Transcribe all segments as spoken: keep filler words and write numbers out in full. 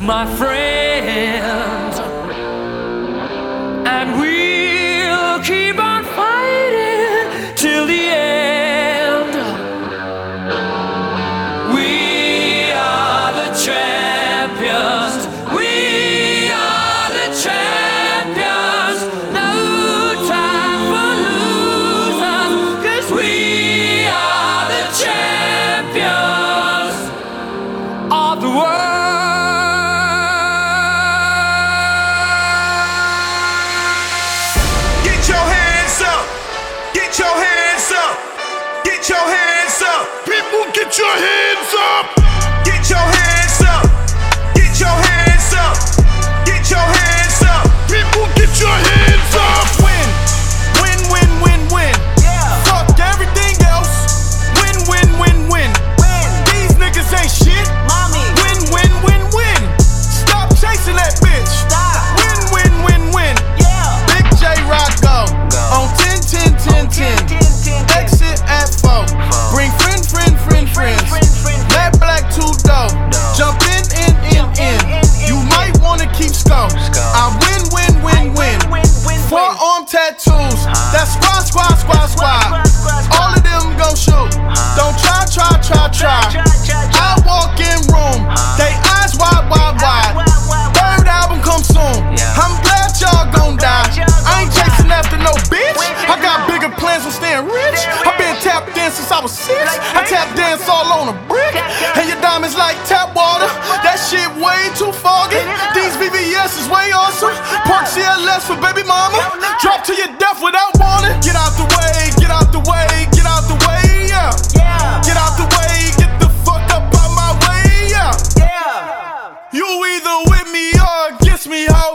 my friend, and we'll keep on fighting till the end. We are the champions. We are the champions. No time for losers, 'cause we are the champions of the world. Get your hands up. Get your hands up. Get your hands up. People, get your hands up. Get your hands up. Get your hands up. Get your hands up. People, get your hands up. Win. Win, win, win, win. Yeah. Fuck everything else. Win, win, win, win. Win. These niggas ain't shit. Mommy. Win, win, win, win. Stop chasing that bitch. Stop. Win, win, win, win. Yeah. Big J Rock go. Go. On ten, ten, ten, ten. Exit at four. Bring friend, friend, friend, friends. Black, black, two dope. Jump in, in, in, in. You might wanna keep score. I win, win, win, win. Forearm tattoos. That's squad, squad, squad, squad. All of them gon' shoot. Don't try, try, try, try. I walk in room. They eyes wide, wide, wide. Third album come soon. I'm glad y'all gon' die. I ain't chasing after no bitch. I got bigger plans on staying rich. I been tap dance since I was six. I tap dance all on a brick. And your diamonds like tap water. That shit way too foggy. These V V S is way awesome. Park C L S for baby mama. Drop to your death without warning. Get out the way, get out the way, get out the way, yeah. Yeah. Get out the way, get the fuck up out my way, yeah. Yeah. You either with me or against me, ho.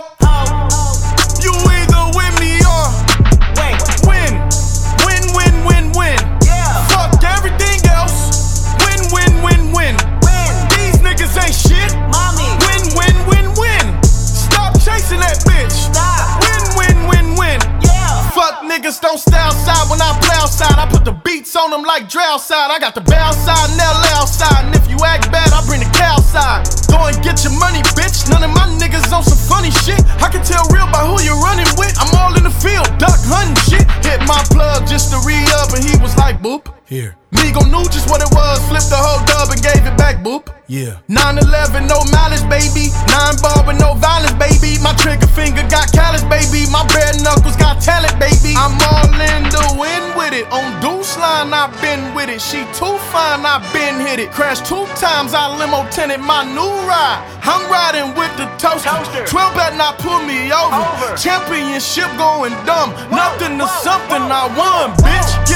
You either with me or Wait. win. Win, win, win, win. Yeah. Fuck everything else. Win, win, win, win. Win. These niggas ain't shit. Mommy. Win, win, win, win. Stop chasing that bitch. Stop. Win, win, win, win. Yeah. Fuck niggas don't stay outside when I play outside. I put the beats on them like Dre outside. I got the bow side and L outside. And if you act bad, I bring the cow side. Go and get your money, bitch. None of my niggas on some funny shit. I can tell real by who you're running with. I'm all in the field, duck hunting shit. Hit my plug just to re-up and he was like, boop. Here. Migo knew just what it was. Flipped the whole dub and gave it back, boop. Yeah. nine eleven, no malice, baby. Nine ball with no violence, baby. My trigger finger got callous, baby. My bare knuckles got talent, baby. I'm all in the win with it. On Deuce line, I been with it. She too fine, I been hit it. Crashed two times, I limo tinted my new ride. I'm riding with the toaster. Toaster. twelve better not pull me over. Over. Championship going dumb. Whoa, Nothing to whoa, something, whoa, I won, bitch.